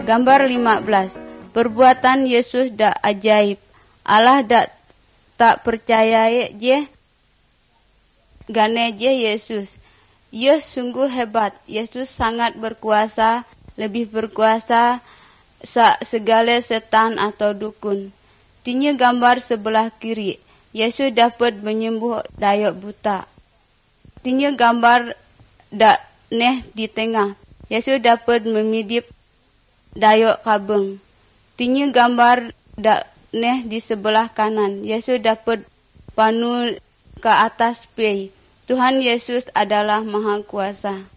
Gambar 15. Perbuatan Yesus dak ajaib. Allah dak tak percaya je gane je Yesus. Ia sungguh hebat. Yesus sangat berkuasa, lebih berkuasa segala setan atau dukun. Tinya gambar sebelah kiri. Yesus dapat menyembuh dayak buta. Tinya gambar dak neh di tengah. Yesus dapat memidip dayak kabeng. Tinya gambar dak neh di sebelah kanan. Yesus dapat panu ke atas pei. Tuhan Yesus adalah Maha Kuasa.